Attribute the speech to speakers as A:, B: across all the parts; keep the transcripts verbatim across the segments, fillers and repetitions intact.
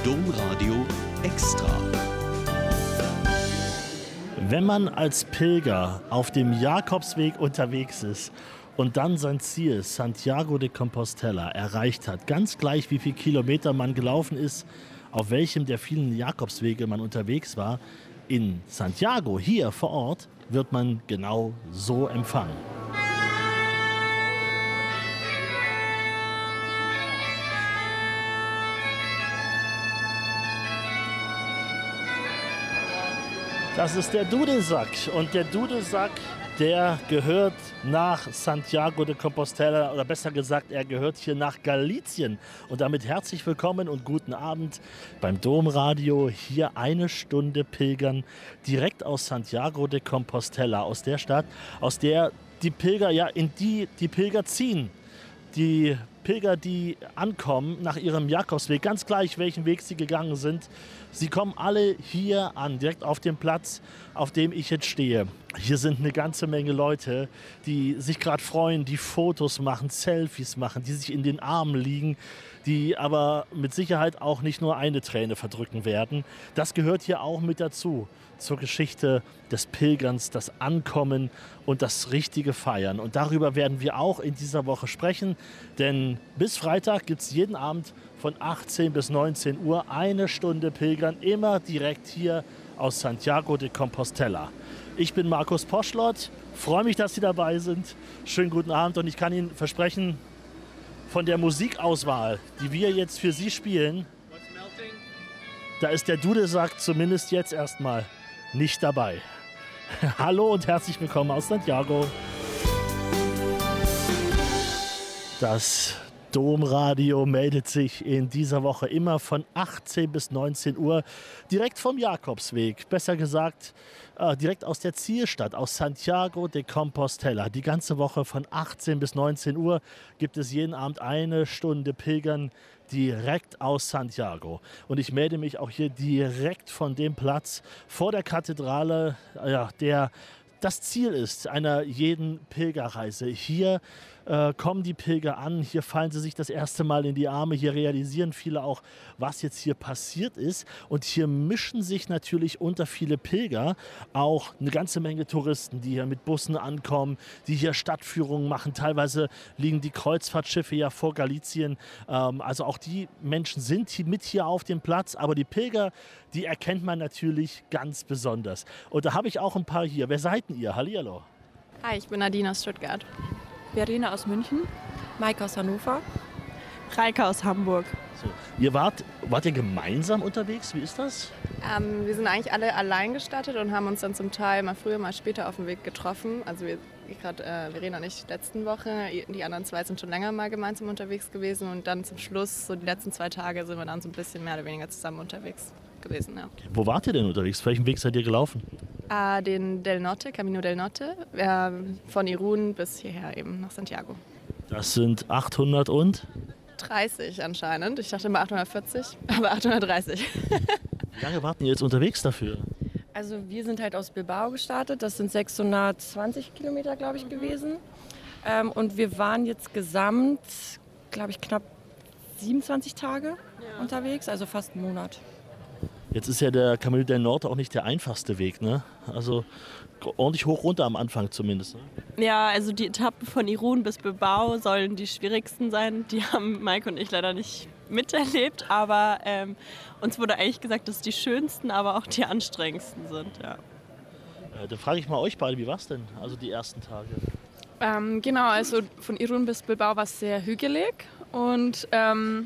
A: Domradio Extra.
B: Wenn man als Pilger auf dem Jakobsweg unterwegs ist und dann sein Ziel, Santiago de Compostela, erreicht hat, ganz gleich wie viele Kilometer man gelaufen ist, auf welchem der vielen Jakobswege man unterwegs war, in Santiago, hier vor Ort, wird man genau so empfangen. Das ist der Dudelsack und der Dudelsack, der gehört nach Santiago de Compostela oder besser gesagt, er gehört hier nach Galicien. Und damit herzlich willkommen und guten Abend beim Domradio. Hier eine Stunde Pilgern direkt aus Santiago de Compostela, aus der Stadt, aus der die Pilger, ja, in die die Pilger ziehen. Die Pilger, die ankommen nach ihrem Jakobsweg, ganz gleich welchen Weg sie gegangen sind, sie kommen alle hier an, direkt auf dem Platz, auf dem ich jetzt stehe. Hier sind eine ganze Menge Leute, die sich gerade freuen, die Fotos machen, Selfies machen, die sich in den Armen liegen, die aber mit Sicherheit auch nicht nur eine Träne verdrücken werden. Das gehört hier auch mit dazu, zur Geschichte des Pilgerns, das Ankommen und das richtige Feiern. Und darüber werden wir auch in dieser Woche sprechen, denn bis Freitag gibt es jeden Abend von achtzehn bis neunzehn Uhr eine Stunde Pilgern, immer direkt hier aus Santiago de Compostela. Ich bin Markus Poschlott, freue mich, dass Sie dabei sind. Schönen guten Abend und ich kann Ihnen versprechen, von der Musikauswahl, die wir jetzt für Sie spielen, da ist der Dudelsack zumindest jetzt erstmal nicht dabei. Hallo und herzlich willkommen aus Santiago. Das Domradio meldet sich in dieser Woche immer von achtzehn bis neunzehn Uhr direkt vom Jakobsweg. Besser gesagt, äh, direkt aus der Zielstadt, aus Santiago de Compostela. Die ganze Woche von achtzehn bis neunzehn Uhr gibt es jeden Abend eine Stunde Pilgern direkt aus Santiago. Und ich melde mich auch hier direkt von dem Platz vor der Kathedrale, ja, der das Ziel ist einer jeden Pilgerreise. Hier äh, kommen die Pilger an, hier fallen sie sich das erste Mal in die Arme, hier realisieren viele auch, was jetzt hier passiert ist. Und hier mischen sich natürlich unter viele Pilger auch eine ganze Menge Touristen, die hier mit Bussen ankommen, die hier Stadtführungen machen. Teilweise liegen die Kreuzfahrtschiffe ja vor Galicien. Ähm, also auch die Menschen sind hier mit hier auf dem Platz, aber die Pilger, die erkennt man natürlich ganz besonders. Und da habe ich auch ein paar hier. Wer seid denn ihr? Hallihallo.
C: Hi, ich bin Nadine aus Stuttgart.
D: Verena aus München. Maike aus Hannover.
E: Reike aus Hamburg.
B: So, ihr wart, wart ihr gemeinsam unterwegs? Wie ist das?
C: Ähm, wir sind eigentlich alle allein gestartet und haben uns dann zum Teil mal früher, mal später auf dem Weg getroffen. Also wir, gerade äh, Verena und ich letzten Woche, die anderen zwei sind schon länger mal gemeinsam unterwegs gewesen und dann zum Schluss, so die letzten zwei Tage, sind wir dann so ein bisschen mehr oder weniger zusammen unterwegs gewesen. Ja.
B: Okay. Wo wart ihr denn unterwegs? Welchen Weg seid ihr gelaufen?
C: Äh, den Del Norte, Camino del Norte, äh, von Irún bis hierher eben nach Santiago.
B: Das sind achthundert und?
C: dreißig anscheinend. Ich dachte immer achthundertvierzig, aber achthundertdreißig.
B: Wie lange warten ihr jetzt unterwegs dafür?
D: Also wir sind halt aus Bilbao gestartet. Das sind sechshundertzwanzig Kilometer, glaube ich, gewesen. Ähm, und wir waren jetzt gesamt, glaube ich, knapp siebenundzwanzig Tage ja. unterwegs, also fast einen Monat.
B: Jetzt ist ja der Camino del Norte auch nicht der einfachste Weg, ne? Also ordentlich hoch runter am Anfang zumindest. Ne?
E: Ja, also die Etappen von Irún bis Bilbao sollen die schwierigsten sein. Die haben Maike und ich leider nicht miterlebt, aber ähm, uns wurde eigentlich gesagt, dass die schönsten, aber auch die anstrengendsten sind. Ja.
B: Äh, dann frage ich mal euch beide, wie war es denn, also die ersten Tage?
C: Ähm, genau, also von Irún bis Bilbao war es sehr hügelig und ähm,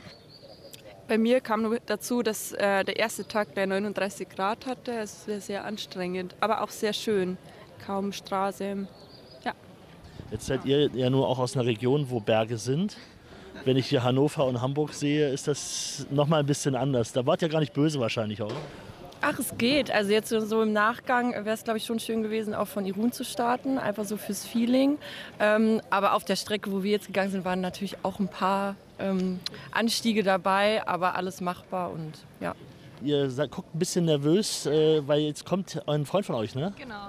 C: bei mir kam nur dazu, dass äh, der erste Tag der neununddreißig Grad hatte. Es war sehr anstrengend, aber auch sehr schön. Kaum Straße. Ja.
B: Jetzt seid ihr ja nur auch aus einer Region, wo Berge sind. Wenn ich hier Hannover und Hamburg sehe, ist das nochmal ein bisschen anders. Da wart ihr gar nicht böse wahrscheinlich, oder?
D: Ach, es geht. Also jetzt so im Nachgang wäre es, glaube ich, schon schön gewesen, auch von Irún zu starten. Einfach so fürs Feeling. Ähm, aber auf der Strecke, wo wir jetzt gegangen sind, waren natürlich auch ein paar ähm, Anstiege dabei, aber alles machbar und ja.
B: Ihr seid, guckt ein bisschen nervös, äh, weil jetzt kommt ein Freund von euch, ne?
C: Genau.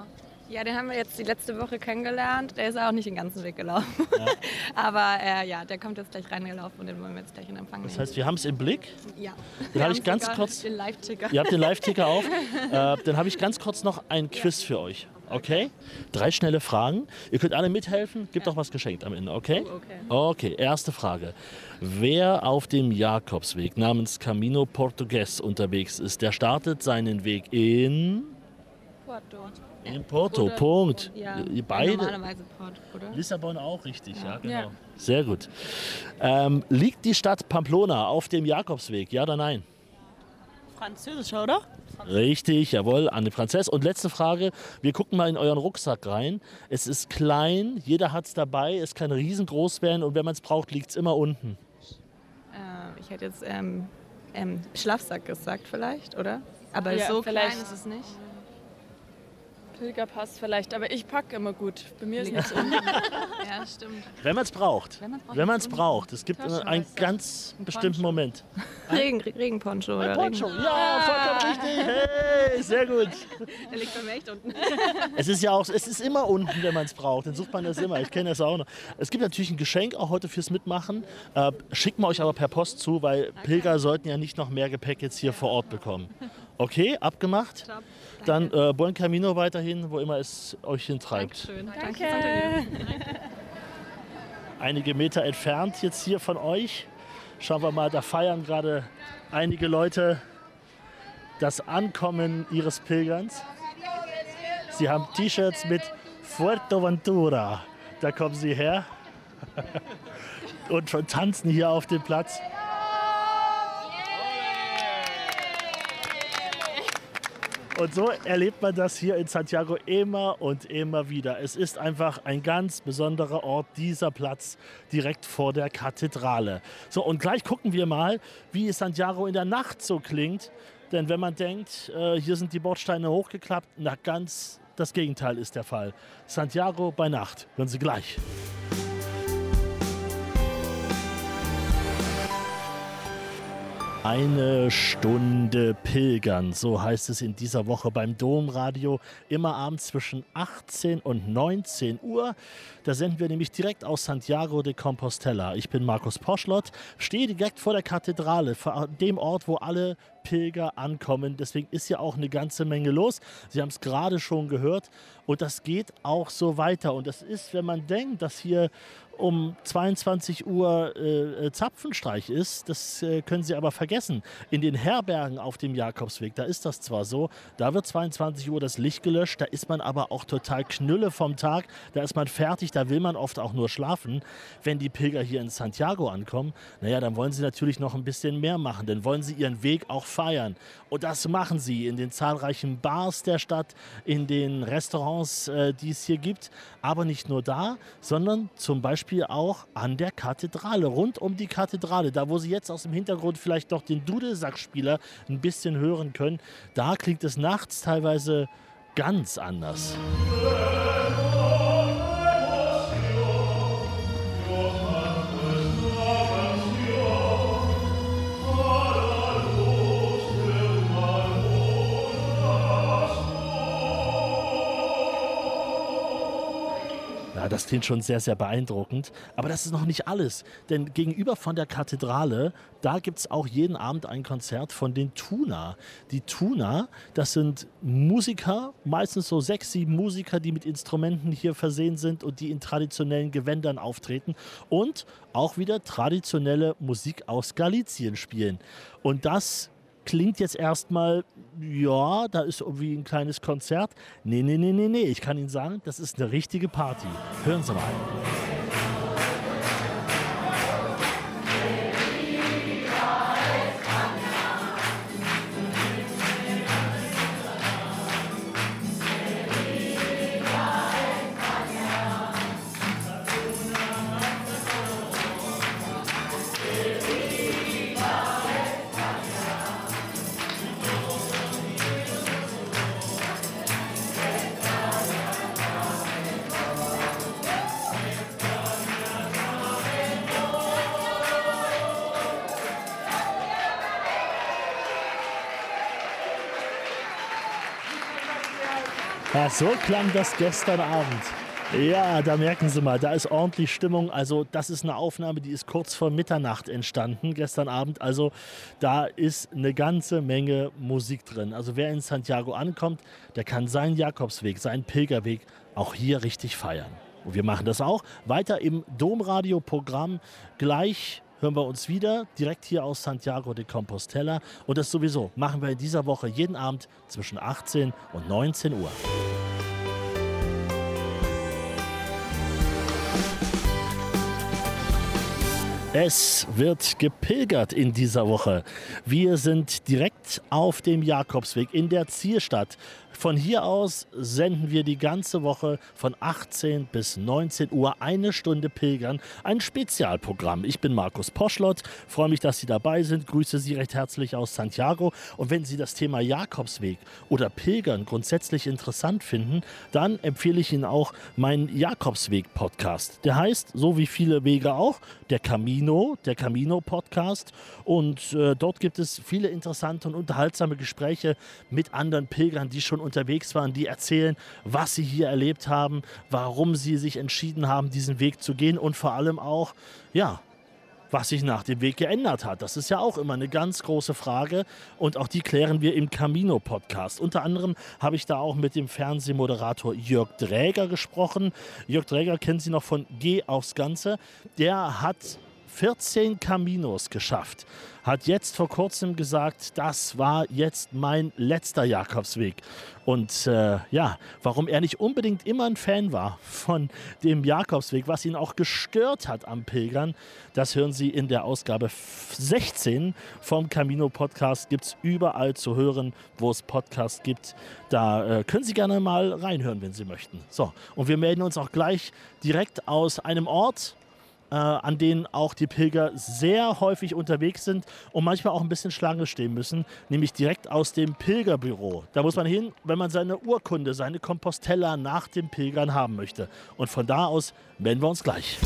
C: Ja, den haben wir jetzt die letzte Woche kennengelernt. Der ist auch nicht den ganzen Weg gelaufen. Ja. Aber äh, ja, der kommt jetzt gleich reingelaufen und den wollen wir jetzt gleich in Empfang nehmen.
B: Das heißt, wir haben es im Blick.
C: Ja.
B: Dann habe ich ganz kurz.
C: Den Live-Ticker.
B: Ihr habt den Live-Ticker auf. äh, dann habe ich ganz kurz noch ein Quiz ja. für euch. Okay? Drei schnelle Fragen. Ihr könnt alle mithelfen. Gibt ja. auch was geschenkt am Ende. Okay?
C: Oh, okay?
B: Okay. Erste Frage. Wer auf dem Jakobsweg namens Camino Portugues unterwegs ist, der startet seinen Weg in
C: Porto.
B: In Porto,
C: oder,
B: Punkt.
C: Ja,
B: Ihr beide.
C: normalerweise Porto, oder?
B: Lissabon auch richtig, ja, ja genau.
C: Ja.
B: Sehr gut. Ähm, liegt die Stadt Pamplona auf dem Jakobsweg, ja oder nein?
E: Französisch, oder?
B: Richtig, jawohl, Anne Franzess. Und letzte Frage, wir gucken mal in euren Rucksack rein. Es ist klein, jeder hat es dabei, es kann riesengroß werden und wenn man es braucht, liegt es immer unten.
C: Äh, ich hätte jetzt ähm, ähm, Schlafsack gesagt vielleicht, oder? Aber
D: Ja,
C: so
D: vielleicht.
C: klein ist es nicht.
D: Pilgerpass vielleicht, aber ich packe immer gut. Bei mir ist nichts
C: unten. Ja, stimmt.
B: Wenn man es braucht.
C: Wenn man's braucht,
B: Wenn man es
C: unten.
B: braucht. Es gibt immer einen ganz
C: Ein
B: bestimmten
C: Poncho.
B: Moment.
C: Regen, Regenponcho.
B: Ein
C: Oder
B: Poncho,
C: Regen.
B: ja, vollkommen richtig. Hey, sehr gut.
C: Der liegt bei mir echt unten.
B: Es ist ja auch, es ist immer unten, wenn man es braucht. Dann sucht man das immer. Ich kenne das auch noch. Es gibt natürlich ein Geschenk auch heute fürs Mitmachen. Äh, schickt wir euch aber per Post zu, weil Pilger sollten ja nicht noch mehr Gepäck jetzt hier vor Ort bekommen. Okay, abgemacht.
C: Top.
B: Dann äh, Buen Camino weiterhin, wo immer es euch hintreibt.
C: Dankeschön.
D: Danke.
C: Danke.
B: Einige Meter entfernt jetzt hier von euch. Schauen wir mal, da feiern gerade einige Leute das Ankommen ihres Pilgerns. Sie haben T-Shirts mit Fuerteventura. Da kommen sie her und schon tanzen hier auf dem Platz. Und so erlebt man das hier in Santiago immer und immer wieder. Es ist einfach ein ganz besonderer Ort, dieser Platz direkt vor der Kathedrale. So, und gleich gucken wir mal, wie Santiago in der Nacht so klingt. Denn wenn man denkt, äh, hier sind die Bordsteine hochgeklappt, na ganz das Gegenteil ist der Fall. Santiago bei Nacht. Hören Sie gleich. Eine Stunde Pilgern, so heißt es in dieser Woche beim Domradio, immer abends zwischen achtzehn und neunzehn Uhr. Da senden wir nämlich direkt aus Santiago de Compostela. Ich bin Markus Poschlott, stehe direkt vor der Kathedrale, vor dem Ort, wo alle Pilger ankommen. Deswegen ist ja auch eine ganze Menge los. Sie haben es gerade schon gehört und das geht auch so weiter. Und das ist, wenn man denkt, dass hier um zweiundzwanzig Uhr äh, Zapfenstreich ist, das äh, können Sie aber vergessen. In den Herbergen auf dem Jakobsweg, da ist das zwar so, da wird zweiundzwanzig Uhr das Licht gelöscht, da ist man aber auch total knülle vom Tag, da ist man fertig, da will man oft auch nur schlafen. Wenn die Pilger hier in Santiago ankommen, naja, dann wollen sie natürlich noch ein bisschen mehr machen, dann wollen sie ihren Weg auch feiern. Und das machen sie in den zahlreichen Bars der Stadt, in den Restaurants, äh, die es hier gibt, aber nicht nur da, sondern zum Beispiel auch an der Kathedrale, rund um die Kathedrale, da wo Sie jetzt aus dem Hintergrund vielleicht noch den Dudelsackspieler ein bisschen hören können, da klingt es nachts teilweise ganz anders. Ja, das klingt schon sehr, sehr beeindruckend. Aber das ist noch nicht alles. Denn gegenüber von der Kathedrale, da gibt es auch jeden Abend ein Konzert von den Tuna. Die Tuna, das sind Musiker, meistens so sechs, sieben Musiker, die mit Instrumenten hier versehen sind und die in traditionellen Gewändern auftreten und auch wieder traditionelle Musik aus Galicien spielen. Und das klingt jetzt erstmal, ja, da ist irgendwie ein kleines Konzert. Nee, nee, nee, nee, nee. Ich kann Ihnen sagen, das ist eine richtige Party. Hören Sie mal. Ja, so klang das gestern Abend. Ja, da merken Sie mal, da ist ordentlich Stimmung. Also das ist eine Aufnahme, die ist kurz vor Mitternacht entstanden, gestern Abend. Also da ist eine ganze Menge Musik drin. Also wer in Santiago ankommt, der kann seinen Jakobsweg, seinen Pilgerweg auch hier richtig feiern. Und wir machen das auch weiter im Domradio-Programm. Gleich hören wir uns wieder, direkt hier aus Santiago de Compostela. Und das sowieso machen wir in dieser Woche jeden Abend zwischen achtzehn und neunzehn Uhr. Es wird gepilgert in dieser Woche. Wir sind direkt auf dem Jakobsweg in der Zielstadt. Von hier aus senden wir die ganze Woche von achtzehn bis neunzehn Uhr eine Stunde Pilgern, ein Spezialprogramm. Ich bin Markus Poschlott, freue mich, dass Sie dabei sind, grüße Sie recht herzlich aus Santiago. Und wenn Sie das Thema Jakobsweg oder Pilgern grundsätzlich interessant finden, dann empfehle ich Ihnen auch meinen Jakobsweg-Podcast. Der heißt, so wie viele Wege auch, der Camino, der Camino-Podcast. Und äh, dort gibt es viele interessante und unterhaltsame Gespräche mit anderen Pilgern, die schon unterwegs waren, die erzählen, was sie hier erlebt haben, warum sie sich entschieden haben, diesen Weg zu gehen und vor allem auch, ja, was sich nach dem Weg geändert hat. Das ist ja auch immer eine ganz große Frage und auch die klären wir im Camino-Podcast. Unter anderem habe ich da auch mit dem Fernsehmoderator Jörg Dräger gesprochen. Jörg Dräger kennen Sie noch von Geh aufs Ganze. Der hat vierzehn Caminos geschafft. Hat jetzt vor kurzem gesagt, das war jetzt mein letzter Jakobsweg. Und äh, ja, warum er nicht unbedingt immer ein Fan war von dem Jakobsweg, was ihn auch gestört hat am Pilgern, das hören Sie in der Ausgabe sechzehn vom Camino-Podcast. Gibt es überall zu hören, wo es Podcasts gibt. Da äh, können Sie gerne mal reinhören, wenn Sie möchten. So, und wir melden uns auch gleich direkt aus einem Ort, Äh, an denen auch die Pilger sehr häufig unterwegs sind und manchmal auch ein bisschen Schlange stehen müssen, nämlich direkt aus dem Pilgerbüro. Da muss man hin, wenn man seine Urkunde, seine Compostella nach dem Pilgern haben möchte. Und von da aus melden wir uns gleich.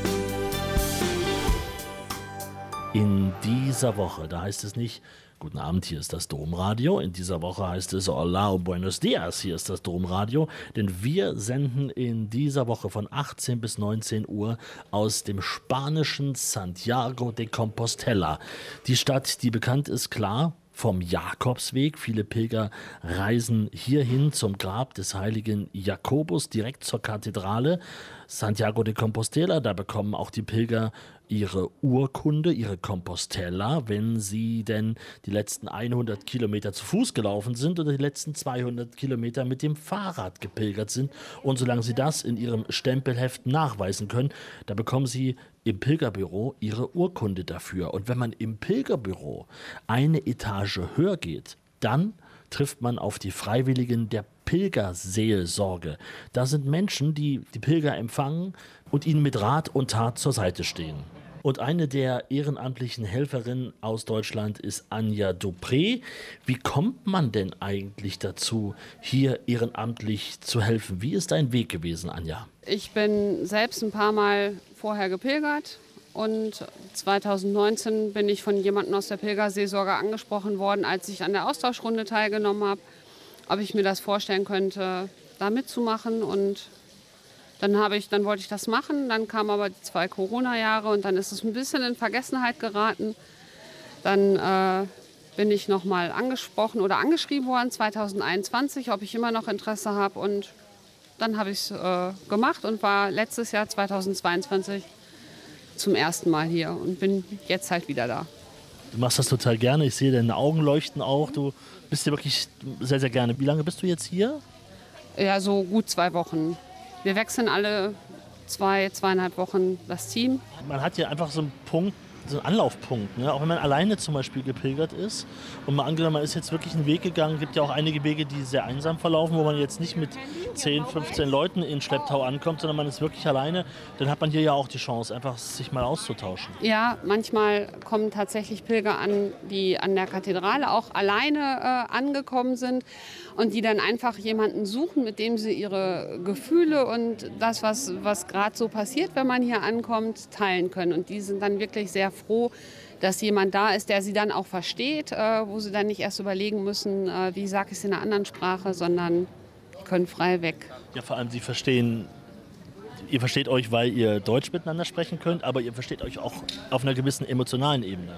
B: In dieser Woche, da heißt es nicht, guten Abend, hier ist das Domradio. In dieser Woche heißt es Hola, buenos dias, hier ist das Domradio. Denn wir senden in dieser Woche von achtzehn bis neunzehn Uhr aus dem spanischen Santiago de Compostela. Die Stadt, die bekannt ist, klar, vom Jakobsweg. Viele Pilger reisen hierhin zum Grab des heiligen Jakobus, direkt zur Kathedrale Santiago de Compostela. Da bekommen auch die Pilger ihre Urkunde, ihre Compostella, wenn sie denn die letzten hundert Kilometer zu Fuß gelaufen sind oder die letzten zweihundert Kilometer mit dem Fahrrad gepilgert sind. Und solange sie das in ihrem Stempelheft nachweisen können, da bekommen sie im Pilgerbüro ihre Urkunde dafür. Und wenn man im Pilgerbüro eine Etage höher geht, dann trifft man auf die Freiwilligen der Pilgerseelsorge. Da sind Menschen, die die Pilger empfangen und ihnen mit Rat und Tat zur Seite stehen. Und eine der ehrenamtlichen Helferinnen aus Deutschland ist Anja Dupré. Wie kommt man denn eigentlich dazu, hier ehrenamtlich zu helfen? Wie ist dein Weg gewesen, Anja?
F: Ich bin selbst ein paar Mal vorher gepilgert und zweitausendneunzehn bin ich von jemandem aus der Pilgerseelsorge angesprochen worden, als ich an der Austauschrunde teilgenommen habe, ob ich mir das vorstellen könnte, da mitzumachen. Und dann, habe ich, dann wollte ich das machen, dann kamen aber die zwei Corona-Jahre und dann ist es ein bisschen in Vergessenheit geraten. Dann äh, bin ich nochmal angesprochen oder angeschrieben worden, zweitausendeinundzwanzig, ob ich immer noch Interesse habe. Und dann habe ich es äh, gemacht und war letztes Jahr zweitausendzweiundzwanzig zum ersten Mal hier und bin jetzt halt wieder da.
B: Du machst das total gerne, ich sehe deine Augen leuchten auch, du bist hier wirklich sehr, sehr gerne. Wie lange bist du jetzt hier?
F: Ja, so gut zwei Wochen. Wir wechseln alle zwei, zweieinhalb Wochen das Team.
B: Man hat hier einfach so einen Punkt, so einen Anlaufpunkt, ne? Auch wenn man alleine zum Beispiel gepilgert ist und mal angenommen, man ist jetzt wirklich einen Weg gegangen, es gibt ja auch einige Wege, die sehr einsam verlaufen, wo man jetzt nicht mit zehn, fünfzehn Leuten in Schlepptau ankommt, sondern man ist wirklich alleine, dann hat man hier ja auch die Chance, einfach sich mal auszutauschen.
F: Ja, manchmal kommen tatsächlich Pilger an, die an der Kathedrale auch alleine äh, angekommen sind und die dann einfach jemanden suchen, mit dem sie ihre Gefühle und das, was, was gerade so passiert, wenn man hier ankommt, teilen können. Und die sind dann wirklich sehr froh, dass jemand da ist, der sie dann auch versteht, äh, wo sie dann nicht erst überlegen müssen, äh, wie sage ich es in einer anderen Sprache, sondern die können frei weg.
B: Ja, vor allem, Sie verstehen, ihr versteht euch, weil ihr Deutsch miteinander sprechen könnt, aber ihr versteht euch auch auf einer gewissen emotionalen Ebene.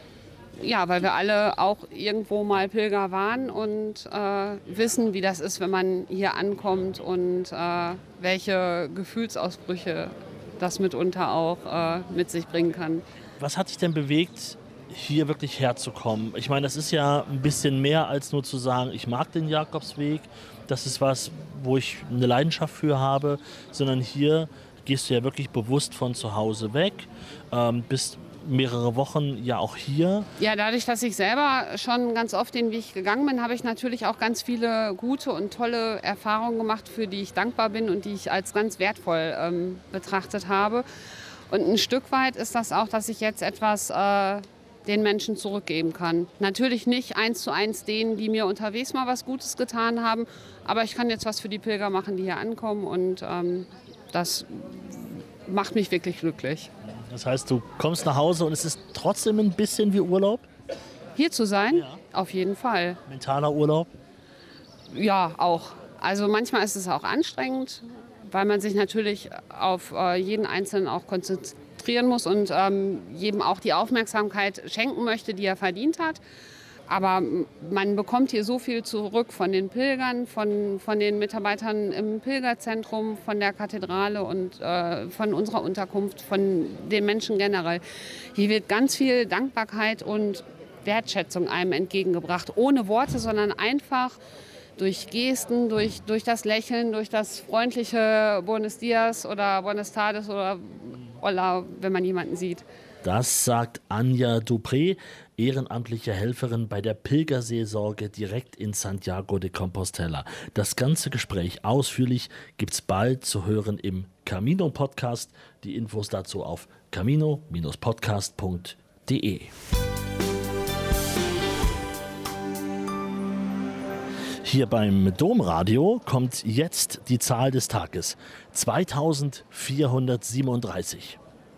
F: Ja, weil wir alle auch irgendwo mal Pilger waren und äh, wissen, wie das ist, wenn man hier ankommt und äh, welche Gefühlsausbrüche das mitunter auch äh, mit sich bringen kann.
B: Was hat dich denn bewegt, hier wirklich herzukommen? Ich meine, das ist ja ein bisschen mehr als nur zu sagen, ich mag den Jakobsweg, das ist was, wo ich eine Leidenschaft für habe, sondern hier gehst du ja wirklich bewusst von zu Hause weg, ähm, bist mehrere Wochen ja auch hier.
F: Ja, dadurch, dass ich selber schon ganz oft den Weg gegangen bin, habe ich natürlich auch ganz viele gute und tolle Erfahrungen gemacht, für die ich dankbar bin und die ich als ganz wertvoll ähm, betrachtet habe. Und ein Stück weit ist das auch, dass ich jetzt etwas äh, den Menschen zurückgeben kann. Natürlich nicht eins zu eins denen, die mir unterwegs mal was Gutes getan haben, aber ich kann jetzt was für die Pilger machen, die hier ankommen und ähm, das macht mich wirklich glücklich.
B: Das heißt, du kommst nach Hause und es ist trotzdem ein bisschen wie Urlaub?
F: Hier zu sein?
B: Ja.
F: Auf jeden Fall.
B: Mentaler Urlaub?
F: Ja, auch. Also manchmal ist es auch anstrengend, weil man sich natürlich auf äh, jeden Einzelnen auch konzentrieren muss und ähm, jedem auch die Aufmerksamkeit schenken möchte, die er verdient hat. Aber man bekommt hier so viel zurück von den Pilgern, von, von den Mitarbeitern im Pilgerzentrum, von der Kathedrale und äh, von unserer Unterkunft, von den Menschen generell. Hier wird ganz viel Dankbarkeit und Wertschätzung einem entgegengebracht. Ohne Worte, sondern einfach durch Gesten, durch, durch das Lächeln, durch das freundliche Buenos Dias oder Buenas Tardes oder Hola, wenn man jemanden sieht.
B: Das sagt Anja Dupré, ehrenamtliche Helferin bei der Pilgerseelsorge direkt in Santiago de Compostela. Das ganze Gespräch ausführlich gibt's bald zu hören im Camino Podcast. Die Infos dazu auf camino Bindestrich podcast punkt de. Hier beim Domradio kommt jetzt die Zahl des Tages. zweitausendvierhundertsiebenunddreißig.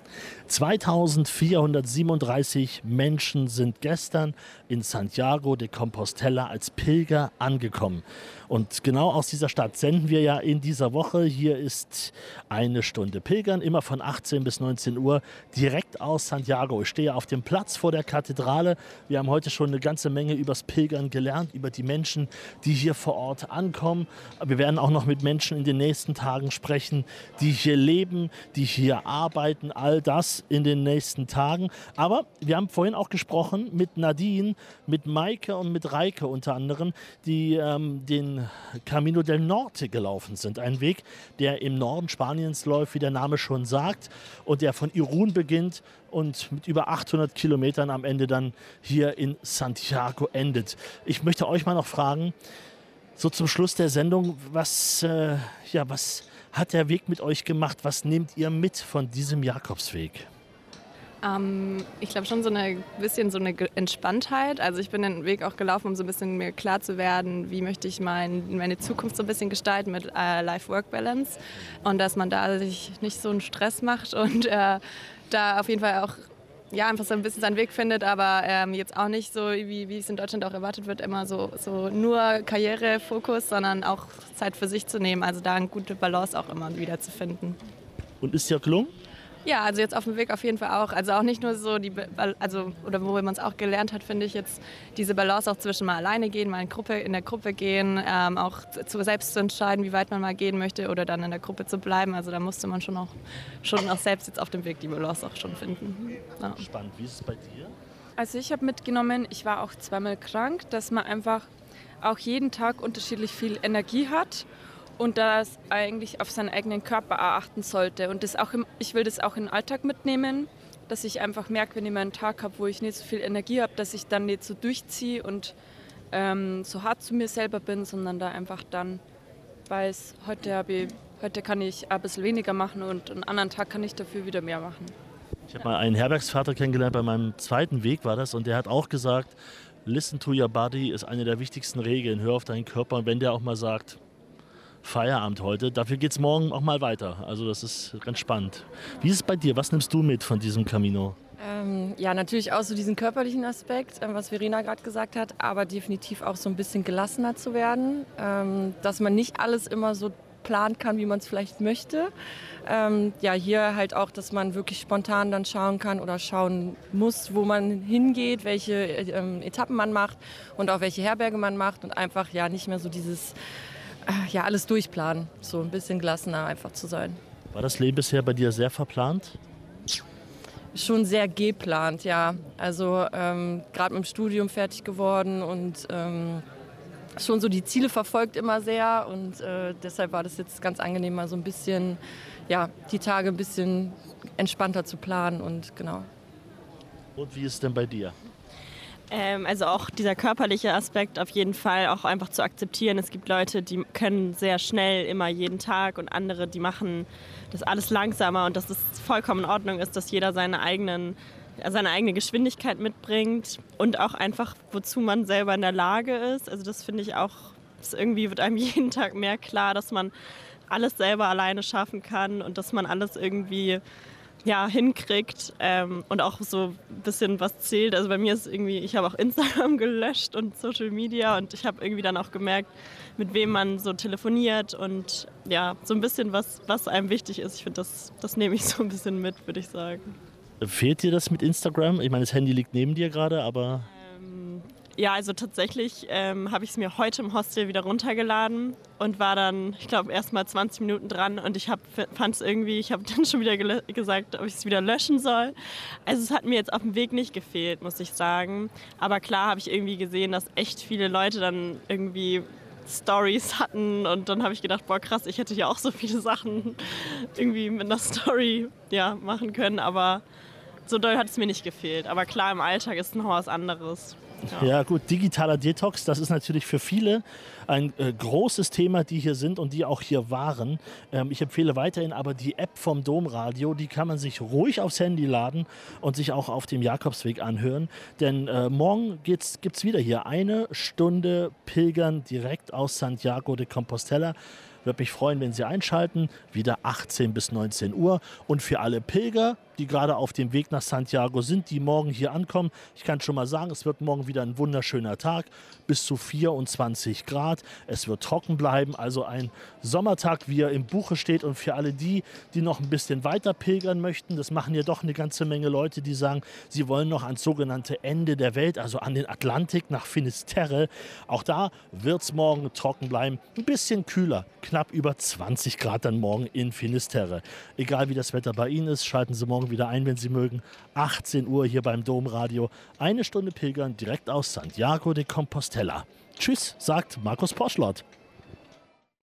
B: zweitausendvierhundertsiebenunddreißig Menschen sind gestern in Santiago de Compostela als Pilger angekommen. Und genau aus dieser Stadt senden wir ja in dieser Woche. Hier ist eine Stunde Pilgern, immer von achtzehn bis neunzehn Uhr, direkt aus Santiago. Ich stehe auf dem Platz vor der Kathedrale. Wir haben heute schon eine ganze Menge übers Pilgern gelernt, über die Menschen, die hier vor Ort ankommen. Wir werden auch noch mit Menschen in den nächsten Tagen sprechen, die hier leben, die hier arbeiten, all das in den nächsten Tagen. Aber wir haben vorhin auch gesprochen mit Nadine, mit Maike und mit Reike unter anderem, die ähm, den Camino del Norte gelaufen sind. Ein Weg, der im Norden Spaniens läuft, wie der Name schon sagt, und der von Irún beginnt und mit über achthundert Kilometern am Ende dann hier in Santiago endet. Ich möchte euch mal noch fragen, so zum Schluss der Sendung, was, äh, ja, was hat der Weg mit euch gemacht? Was nehmt ihr mit von diesem Jakobsweg?
C: Ähm, ich glaube schon so ein bisschen so eine Entspanntheit. Also ich bin den Weg auch gelaufen, um so ein bisschen mir klar zu werden, wie möchte ich mein, meine Zukunft so ein bisschen gestalten mit äh, Life-Work-Balance. Und dass man da sich nicht so einen Stress macht und äh, da auf jeden Fall auch ja, einfach so ein bisschen seinen Weg findet, aber ähm, jetzt auch nicht so, wie, wie es in Deutschland auch erwartet wird, immer so, so nur Karrierefokus, sondern auch Zeit für sich zu nehmen. Also da eine gute Balance auch immer wieder zu finden.
B: Und ist dir gelungen?
C: Ja, also jetzt auf dem Weg auf jeden Fall auch. Also auch nicht nur so, die, also, oder wo man es auch gelernt hat, finde ich jetzt diese Balance auch zwischen mal alleine gehen, mal in, Gruppe, in der Gruppe gehen, ähm, auch zu, selbst zu entscheiden, wie weit man mal gehen möchte oder dann in der Gruppe zu bleiben. Also da musste man schon auch, schon auch selbst jetzt auf dem Weg die Balance auch schon finden. Ja.
B: Spannend. Wie ist es bei dir?
D: Also ich habe mitgenommen, ich war auch zweimal krank, dass man einfach auch jeden Tag unterschiedlich viel Energie hat. Und das eigentlich auf seinen eigenen Körper achten sollte. Und das auch im, ich will das auch in den Alltag mitnehmen, dass ich einfach merke, wenn ich mal einen Tag habe, wo ich nicht so viel Energie habe, dass ich dann nicht so durchziehe und ähm, so hart zu mir selber bin, sondern da einfach dann weiß, heute, habe ich, heute kann ich ein bisschen weniger machen und einen anderen Tag kann ich dafür wieder mehr machen.
B: Ich habe mal einen Herbergsvater kennengelernt, bei meinem zweiten Weg war das, und der hat auch gesagt, listen to your body ist eine der wichtigsten Regeln, hör auf deinen Körper, und wenn der auch mal sagt, Feierabend heute. Dafür geht es morgen auch mal weiter. Also das ist ganz spannend. Wie ist es bei dir? Was nimmst du mit von diesem Camino?
D: Ähm, ja, natürlich auch so diesen körperlichen Aspekt, ähm, was Verena gerade gesagt hat, aber definitiv auch so ein bisschen gelassener zu werden, ähm, dass man nicht alles immer so planen kann, wie man es vielleicht möchte. Ähm, ja, hier halt auch, dass man wirklich spontan dann schauen kann oder schauen muss, wo man hingeht, welche ähm, Etappen man macht und auch welche Herberge man macht und einfach ja nicht mehr so dieses, äh, ja alles durchplanen, so ein bisschen gelassener einfach zu sein.
B: War das Leben bisher bei dir sehr verplant?
D: Schon sehr geplant, ja. Also ähm, gerade mit dem Studium fertig geworden und ähm, schon so die Ziele verfolgt immer sehr und äh, deshalb war das jetzt ganz angenehm, mal so ein bisschen, ja, die Tage ein bisschen entspannter zu planen und genau.
B: Und wie ist es denn bei dir?
E: Ähm, also auch dieser körperliche Aspekt auf jeden Fall auch einfach zu akzeptieren. Es gibt Leute, die können sehr schnell immer jeden Tag und andere, die machen das alles langsamer und dass es vollkommen in Ordnung ist, dass jeder seine eigenen, seine eigene Geschwindigkeit mitbringt und auch einfach, wozu man selber in der Lage ist. Also das finde ich auch, das irgendwie wird einem jeden Tag mehr klar, dass man alles selber alleine schaffen kann und dass man alles irgendwie ja, hinkriegt ähm, und auch so ein bisschen was zählt. Also bei mir ist irgendwie, ich habe auch Instagram gelöscht und Social Media und ich habe irgendwie dann auch gemerkt, mit wem man so telefoniert und ja, so ein bisschen was, was einem wichtig ist. Ich finde, das, das nehme ich so ein bisschen mit, würde ich sagen.
B: Fehlt dir das mit Instagram? Ich meine, das Handy liegt neben dir gerade, aber...
E: Ähm, ja, also tatsächlich ähm, habe ich es mir heute im Hostel wieder runtergeladen und war dann, ich glaube, erst mal zwanzig Minuten dran und ich fand es irgendwie, ich habe dann schon wieder gesagt, ob ich es wieder löschen soll. Also es hat mir jetzt auf dem Weg nicht gefehlt, muss ich sagen. Aber klar habe ich irgendwie gesehen, dass echt viele Leute dann irgendwie Stories hatten und dann habe ich gedacht, boah krass, ich hätte ja auch so viele Sachen irgendwie mit einer Story ja, machen können, aber so doll hat es mir nicht gefehlt. Aber klar, im Alltag ist noch was anderes. Ja.
B: Ja gut, digitaler Detox, das ist natürlich für viele ein äh, großes Thema, die hier sind und die auch hier waren. Ähm, ich empfehle weiterhin aber die App vom Domradio, die kann man sich ruhig aufs Handy laden und sich auch auf dem Jakobsweg anhören. Denn äh, morgen gibt es wieder hier eine Stunde Pilgern direkt aus Santiago de Compostela. Würde mich freuen, wenn Sie einschalten, wieder achtzehn bis neunzehn Uhr. Und für alle Pilger, die gerade auf dem Weg nach Santiago sind, die morgen hier ankommen, ich kann schon mal sagen, es wird morgen wieder ein wunderschöner Tag, bis zu vierundzwanzig Grad. Es wird trocken bleiben, also ein Sommertag, wie er im Buche steht. Und für alle die, die noch ein bisschen weiter pilgern möchten, das machen ja doch eine ganze Menge Leute, die sagen, sie wollen noch ans sogenannte Ende der Welt, also an den Atlantik, nach Finisterre. Auch da wird es morgen trocken bleiben, ein bisschen kühler, knapp über zwanzig Grad dann morgen in Finisterre. Egal wie das Wetter bei Ihnen ist, schalten Sie morgen wieder ein, wenn Sie mögen. achtzehn Uhr hier beim Domradio. Eine Stunde Pilgern direkt aus Santiago de Compostela. Tschüss, sagt Markus Poschlott.